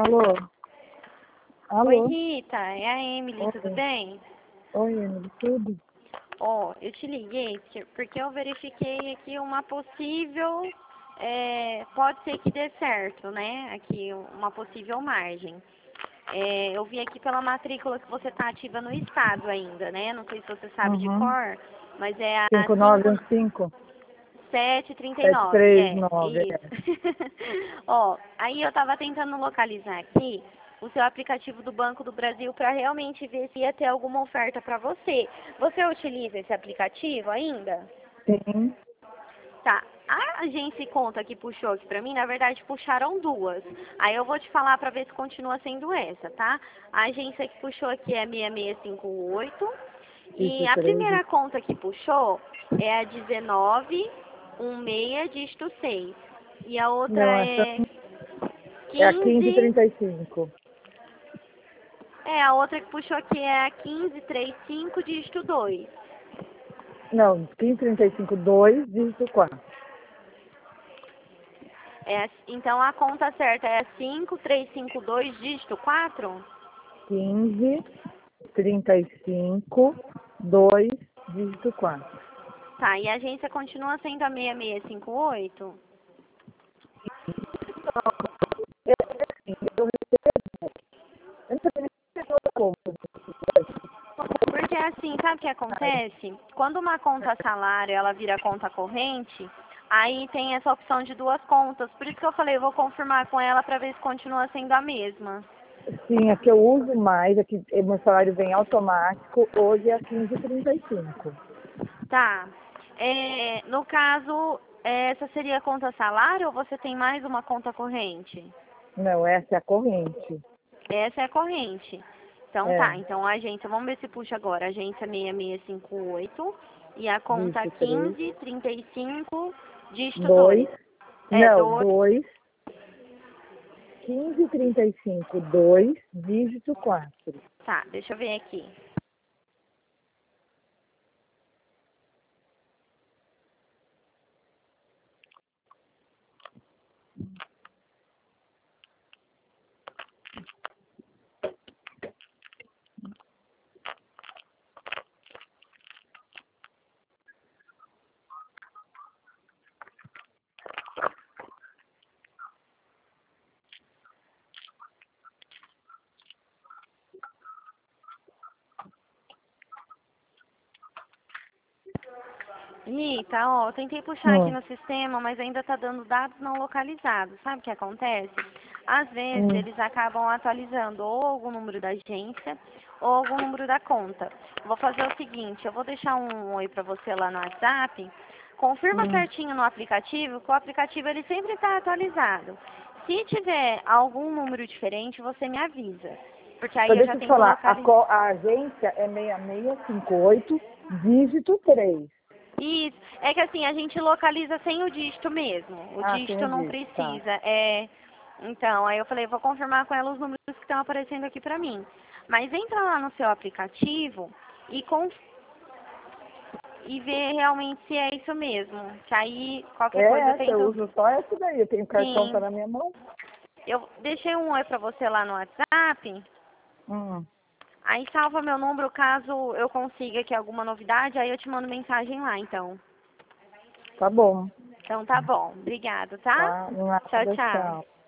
Alô? Oi, Alô? Rita, é a Emily, tudo Oi, bem? oi, Emily, tudo? Ó, eu te liguei porque eu verifiquei aqui uma possível, pode ser que dê certo, né? Aqui uma possível margem. Eu vi aqui pela matrícula que você está ativa no estado ainda, né? Não sei se você sabe de Uhum. cor, mas é a 5915 5739, 739. isso. Ó, aí eu tava tentando localizar aqui o seu aplicativo do Banco do Brasil para realmente ver se ia ter alguma oferta para você. Você utiliza esse aplicativo ainda? Sim. Tá. A agência e conta que puxou aqui pra mim, na verdade, puxaram duas. Aí eu vou te falar pra ver se continua sendo essa, tá? A agência que puxou aqui é 6658. E Isso, a 13. primeira conta que puxou é a 1916, dígito 6. E a outra Não, essa é é a 15. 1535. A outra que puxou aqui é a 1535, dígito 2. Não, 1535, 2, dígito 4. Então a conta certa é a 5352, dígito 4? 1535, 2, dígito 4. Tá, e a agência continua sendo a 6658? Eu não sabia nem se eu como. Porque assim, sabe o que acontece? Quando uma conta salário, ela vira conta corrente, aí tem essa opção de duas contas. Por isso que eu falei, eu vou confirmar com ela para ver se continua sendo a mesma. Sim, a que eu uso mais, a que meu salário vem automático, hoje é a 1535. Tá. No caso, essa seria a conta salário ou você tem mais uma conta corrente? Não, essa é a corrente. Essa é a corrente. Então É, tá, então a agência, vamos ver se puxa agora, agência 6658 e a conta dígito 3, 1535, dígito 2, 2. É, não, 2. 2, 1535, 2, dígito 4. Tá, deixa eu ver aqui. Rita, ó, eu tentei puxar aqui Hum, no sistema, mas ainda tá dando dados não localizados. Sabe o que acontece? Às vezes hum, eles acabam atualizando ou algum número da agência ou algum número da conta. Vou fazer o seguinte, eu vou deixar um oi pra você lá no WhatsApp. Confirma hum. certinho no aplicativo, que o aplicativo ele sempre está atualizado. Se tiver algum número diferente, você me avisa. Porque Então, aí eu deixa já eu te tento falar, localizar. a agência é 6658, dígito 3. Isso. É que assim, a gente localiza sem o dígito mesmo. O Ah, tem dígito o não dígito, tá. precisa. Então, aí eu falei, vou confirmar com ela os números que estão aparecendo aqui pra mim. Mas entra lá no seu aplicativo e, e vê realmente se é isso mesmo. Que aí, qualquer É coisa eu essa, eu tento. uso só essa daí, eu tenho o cartão, tá Sim. na minha mão. Eu deixei um oi pra você lá no WhatsApp. Hum, Aí salva meu número caso eu consiga aqui alguma novidade. Aí eu te mando mensagem lá, então. tá bom, Então tá bom. Obrigada, tá? tá? Tchau, Nada, tchau. tchau.